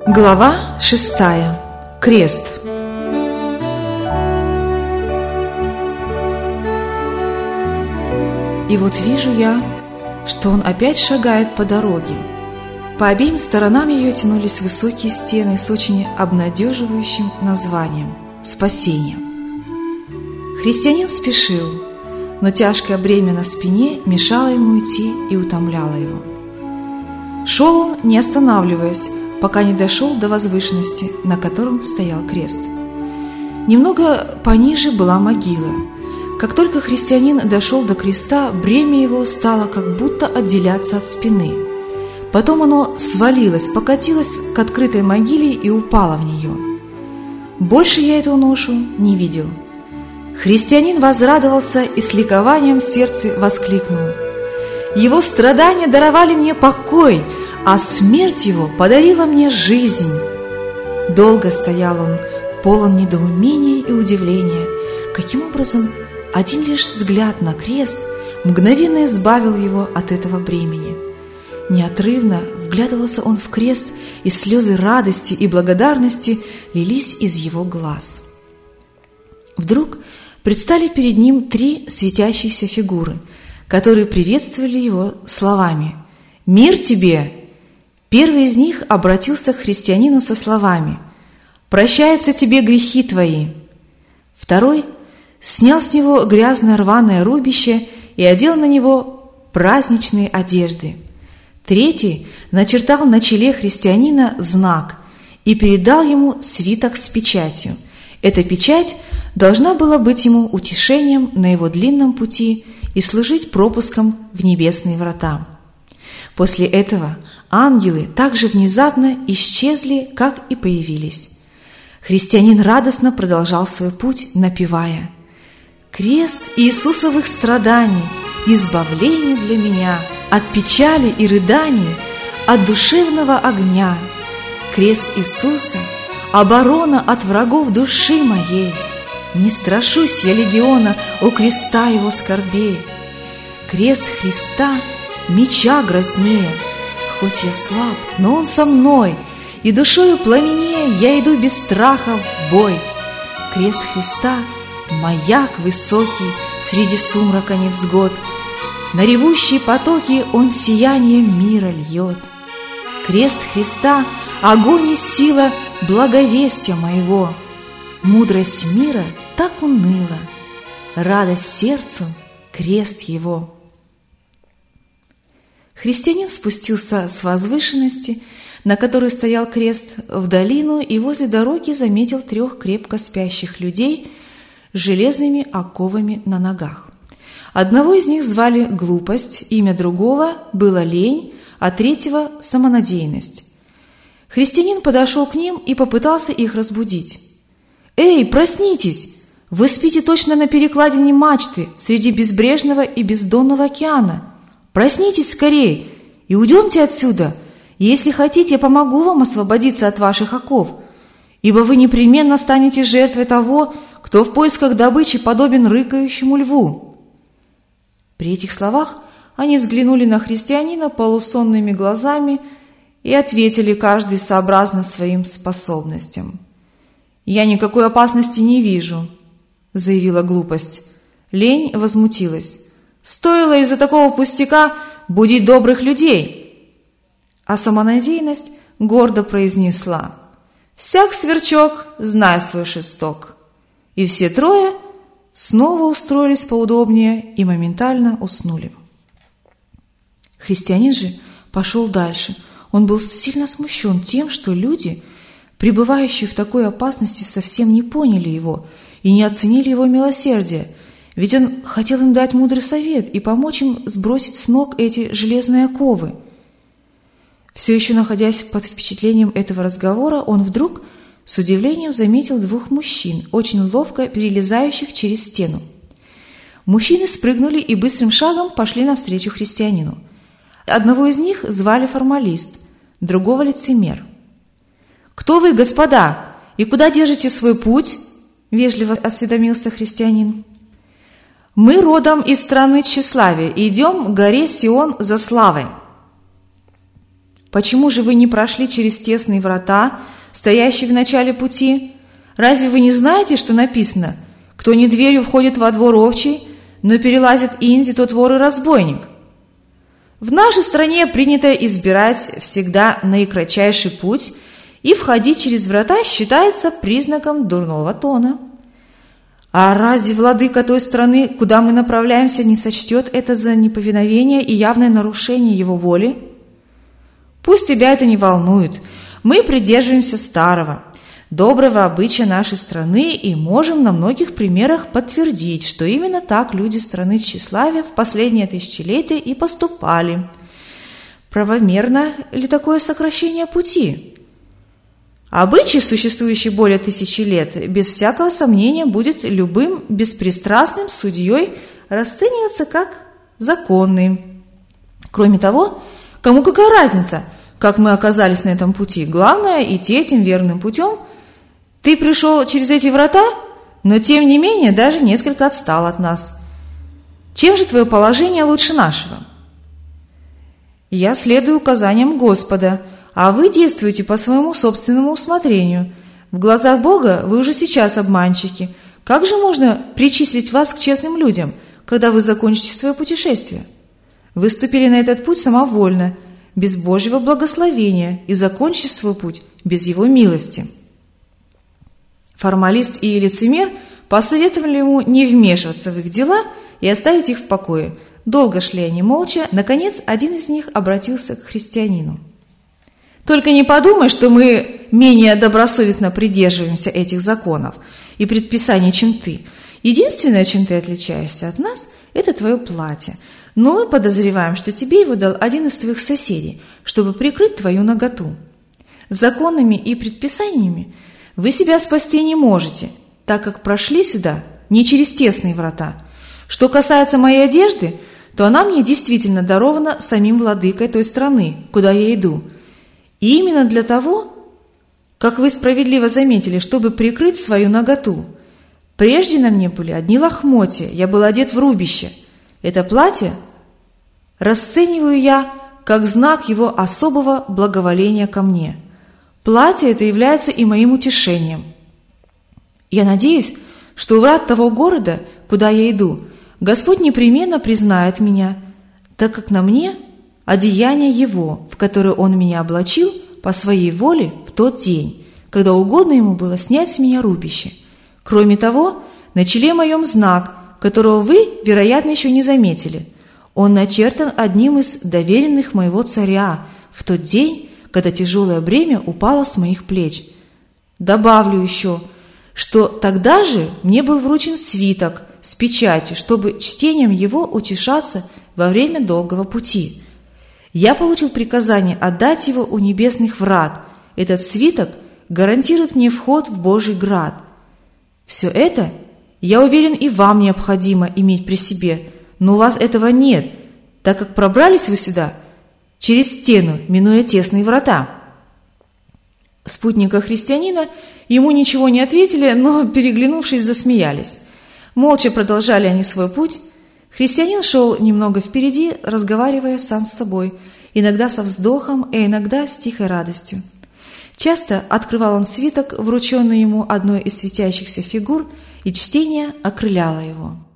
Глава 6. Крест. И вот вижу я, что он опять шагает по дороге. По обеим сторонам ее тянулись высокие стены с очень обнадеживающим названием «Спасение». Христианин спешил, но тяжкое бремя на спине мешало ему идти и утомляло его. Шел он, не останавливаясь, пока не дошел до возвышенности, на котором стоял крест. Немного пониже была могила. Как только христианин дошел до креста, бремя его стало как будто отделяться от спины. Потом оно свалилось, покатилось к открытой могиле и упало в нее. Больше я эту ношу не видел. Христианин возрадовался и с ликованием в сердце воскликнул: «Его страдания даровали мне покой, а смерть его подарила мне жизнь». Долго стоял он, полон недоумения и удивления. Каким образом один лишь взгляд на крест мгновенно избавил его от этого бремени? Неотрывно вглядывался он в крест, и слезы радости и благодарности лились из его глаз. Вдруг предстали перед ним три светящиеся фигуры, которые приветствовали его словами: «Мир тебе!» Первый из них обратился к христианину со словами: «Прощаются тебе грехи твои». Второй снял с него грязное рваное рубище и одел на него праздничные одежды. Третий начертал на челе христианина знак и передал ему свиток с печатью. Эта печать должна была быть ему утешением на его длинном пути и служить пропуском в небесные врата. После этого ангелы так же внезапно исчезли, как и появились. Христианин радостно продолжал свой путь, напевая: «Крест Иисусовых страданий, избавление для меня от печали и рыданий, от душевного огня. Крест Иисуса, оборона от врагов души моей. Не страшусь я легиона у креста его скорбей. Крест Христа меча грознее. Хоть я слаб, но он со мной, и душою пламенея я иду без страха в бой. Крест Христа — маяк высокий среди сумрака невзгод. На ревущие потоки он сияние мира льет. Крест Христа — огонь и сила благовестия моего. Мудрость мира так уныла, радость сердцу — крест его». Христианин спустился с возвышенности, на которой стоял крест, в долину и возле дороги заметил трех крепко спящих людей с железными оковами на ногах. Одного из них звали Глупость, имя другого было Лень, а третьего – Самонадеянность. Христианин подошел к ним и попытался их разбудить. «Эй, проснитесь! Вы спите точно на перекладине мачты среди безбрежного и бездонного океана. Проснитесь скорее и уйдемте отсюда. Если хотите, я помогу вам освободиться от ваших оков, ибо вы непременно станете жертвой того, кто в поисках добычи подобен рыкающему льву». При этих словах они взглянули на христианина полусонными глазами и ответили каждый сообразно своим способностям. «Я никакой опасности не вижу», — заявила Глупость. Лень возмутилась: «Стоило из-за такого пустяка будить добрых людей». А Самонадеянность гордо произнесла: «Всяк сверчок, знай свой шесток». И все трое снова устроились поудобнее и моментально уснули. Христианин же пошел дальше. Он был сильно смущен тем, что люди, пребывающие в такой опасности, совсем не поняли его и не оценили его милосердие. Ведь он хотел им дать мудрый совет и помочь им сбросить с ног эти железные оковы. Все еще находясь под впечатлением этого разговора, он вдруг с удивлением заметил двух мужчин, очень ловко перелезающих через стену. Мужчины спрыгнули и быстрым шагом пошли навстречу христианину. Одного из них звали Формалист, другого Лицемер. «Кто вы, господа, и куда держите свой путь?» – вежливо осведомился христианин. «Мы родом из страны тщеславия и идем к горе Сион за славой». Почему же вы не прошли через тесные врата, стоящие в начале пути? Разве вы не знаете, что написано: «Кто не дверью входит во двор овчий, но перелазит инди, тот вор и разбойник»? В нашей стране принято избирать всегда наикратчайший путь, и входить через врата считается признаком дурного тона. А разве владыка той страны, куда мы направляемся, не сочтет это за неповиновение и явное нарушение его воли? Пусть тебя это не волнует. Мы придерживаемся старого, доброго обычая нашей страны и можем на многих примерах подтвердить, что именно так люди страны тщеславия в последнее тысячелетие и поступали. Правомерно ли такое сокращение пути? Обычай, существующий более 1000 лет, без всякого сомнения будет любым беспристрастным судьей расцениваться как законный. Кроме того, кому какая разница, как мы оказались на этом пути? Главное, идти этим верным путем. Ты пришел через эти врата, но тем не менее даже несколько отстал от нас. Чем же твое положение лучше нашего? Я следую указаниям Господа, а вы действуете по своему собственному усмотрению. В глазах Бога вы уже сейчас обманщики. Как же можно причислить вас к честным людям, когда вы закончите свое путешествие? Вы ступили на этот путь самовольно, без Божьего благословения, и закончите свой путь без Его милости. Формалист и лицемер посоветовали ему не вмешиваться в их дела и оставить их в покое. Долго шли они молча. Наконец, один из них обратился к христианину. «Только не подумай, что мы менее добросовестно придерживаемся этих законов и предписаний, чем ты. Единственное, чем ты отличаешься от нас, это твое платье. Но мы подозреваем, что тебе его дал один из твоих соседей, чтобы прикрыть твою наготу. Законами и предписаниями вы себя спасти не можете, так как прошли сюда не через тесные врата. Что касается моей одежды, то она мне действительно дарована самим владыкой той страны, куда я иду. И именно для того, как вы справедливо заметили, чтобы прикрыть свою наготу. Прежде на мне были одни лохмотья, я был одет в рубище. Это платье расцениваю я как знак его особого благоволения ко мне. Платье это является и моим утешением. Я надеюсь, что у врат того города, куда я иду, Господь непременно признает меня, так как на мне одеяние Его, в которое Он меня облачил по своей воле в тот день, когда угодно Ему было снять с меня рубище. Кроме того, на челе моем знак, которого вы, вероятно, еще не заметили. Он начертан одним из доверенных моего царя в тот день, когда тяжелое бремя упало с моих плеч. Добавлю еще, что тогда же мне был вручен свиток с печатью, чтобы чтением его утешаться во время долгого пути. Я получил приказание отдать его у небесных врат. Этот свиток гарантирует мне вход в Божий град. Все это, я уверен, и вам необходимо иметь при себе, но у вас этого нет, так как пробрались вы сюда через стену, минуя тесные врата». Спутника христианина ему ничего не ответили, но, переглянувшись, засмеялись. Молча продолжали они свой путь. Христианин шел немного впереди, разговаривая сам с собой, иногда со вздохом, и иногда с тихой радостью. Часто открывал он свиток, врученный ему одной из светящихся фигур, и чтение окрыляло его.